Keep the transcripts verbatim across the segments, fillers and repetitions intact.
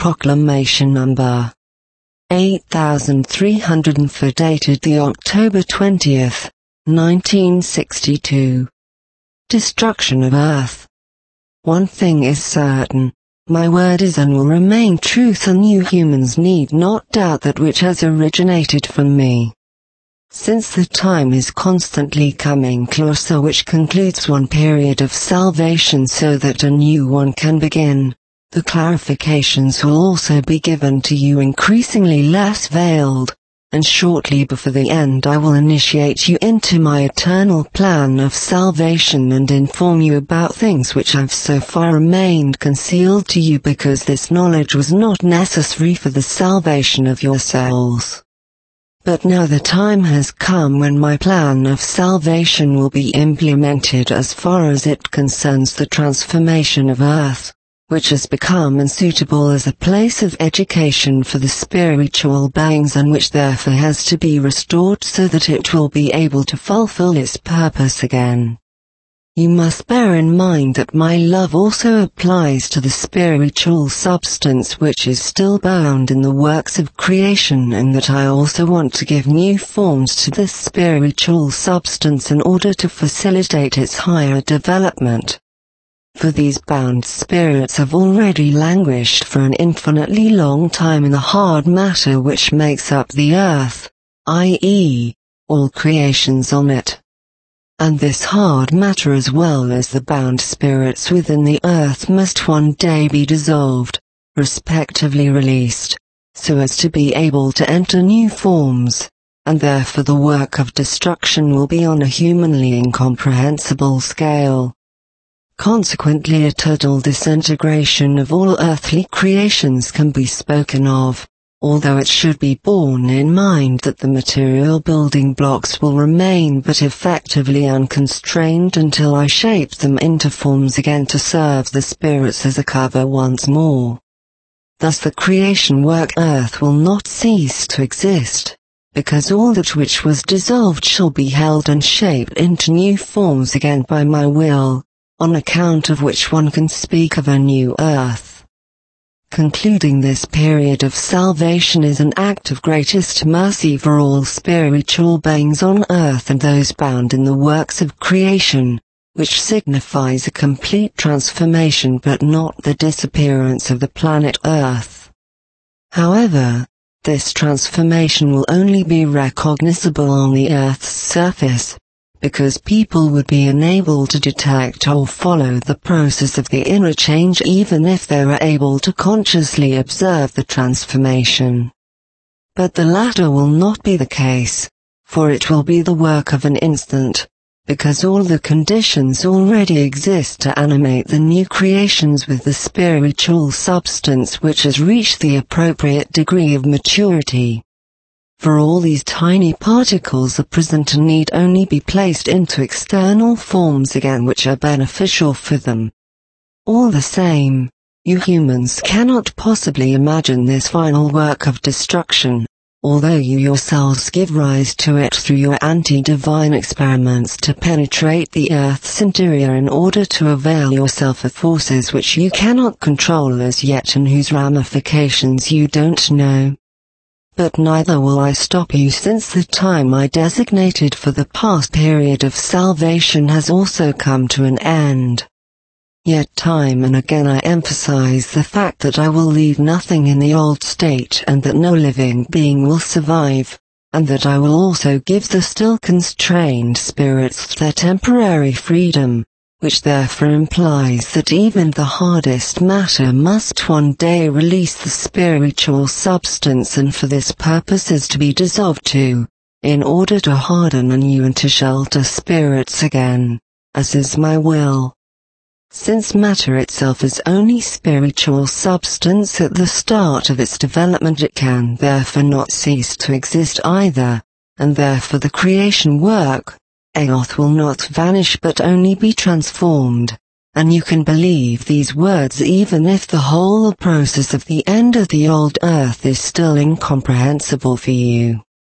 Proclamation Number eight thousand three hundred four, dated the October twentieth, nineteen sixty-two. Destruction of Earth. One thing is certain, my word is and will remain truth, and you humans need not doubt that which has originated from me. Since the time is constantly coming closer which concludes one period of salvation so that a new one can begin, the clarifications will also be given to you increasingly less veiled, and shortly before the end I will initiate you into my eternal plan of salvation and inform you about things which have so far remained concealed to you because this knowledge was not necessary for the salvation of your souls. But now the time has come when my plan of salvation will be implemented as far as it concerns the transformation of Earth, which has become unsuitable as a place of education for the spiritual beings and which therefore has to be restored so that it will be able to fulfill its purpose again. You must bear in mind that my love also applies to the spiritual substance which is still bound in the works of creation, and that I also want to give new forms to this spiritual substance in order to facilitate its higher development. For these bound spirits have already languished for an infinitely long time in the hard matter which makes up the earth, that is, all creations on it. And this hard matter as well as the bound spirits within the earth must one day be dissolved, respectively released, so as to be able to enter new forms, and therefore the work of destruction will be on a humanly incomprehensible scale. Consequently, a total disintegration of all earthly creations can be spoken of, although it should be borne in mind that the material building blocks will remain but effectively unconstrained until I shape them into forms again to serve the spirits as a cover once more. Thus the creation work Earth will not cease to exist, because all that which was dissolved shall be held and shaped into new forms again by my will, on account of which one can speak of a new earth. Concluding this period of salvation is an act of greatest mercy for all spiritual beings on earth and those bound in the works of creation, which signifies a complete transformation but not the disappearance of the planet Earth. However, this transformation will only be recognizable on the Earth's surface, because people would be unable to detect or follow the process of the inner change even if they were able to consciously observe the transformation. But the latter will not be the case, for it will be the work of an instant, because all the conditions already exist to animate the new creations with the spiritual substance which has reached the appropriate degree of maturity. For all these tiny particles are present and need only be placed into external forms again which are beneficial for them. All the same, you humans cannot possibly imagine this final work of destruction, although you yourselves give rise to it through your anti-divine experiments to penetrate the Earth's interior in order to avail yourself of forces which you cannot control as yet and whose ramifications you don't know. But neither will I stop you, since the time I designated for the past period of salvation has also come to an end. Yet time and again I emphasize the fact that I will leave nothing in the old state and that no living being will survive, and that I will also give the still constrained spirits their temporary freedom, which therefore implies that even the hardest matter must one day release the spiritual substance, and for this purpose is to be dissolved too, in order to harden anew and to shelter spirits again, as is my will. Since matter itself is only spiritual substance at the start of its development, it can therefore not cease to exist either, and therefore the creation work, Earth, will not vanish but only be transformed, and you can believe these words even if the whole process of the end of the old Earth is still incomprehensible for you.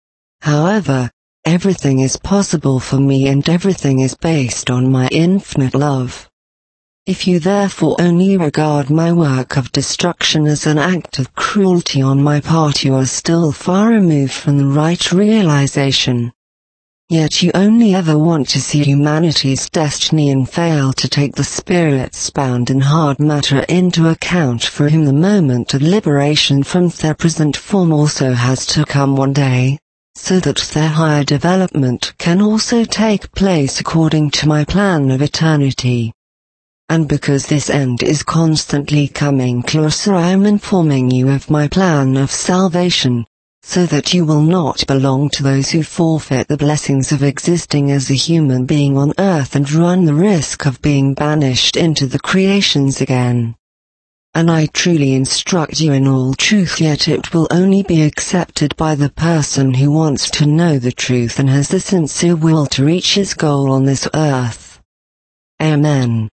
However, everything is possible for me and everything is based on my infinite love. If you therefore only regard my work of destruction as an act of cruelty on my part, you are still far removed from the right realization. Yet you only ever want to see humanity's destiny and fail to take the spirits bound in hard matter into account, for whom the moment of liberation from their present form also has to come one day, so that their higher development can also take place according to my plan of eternity. And because this end is constantly coming closer, I am informing you of my plan of salvation, so that you will not belong to those who forfeit the blessings of existing as a human being on earth and run the risk of being banished into the creations again. And I truly instruct you in all truth, yet it will only be accepted by the person who wants to know the truth and has the sincere will to reach his goal on this earth. Amen.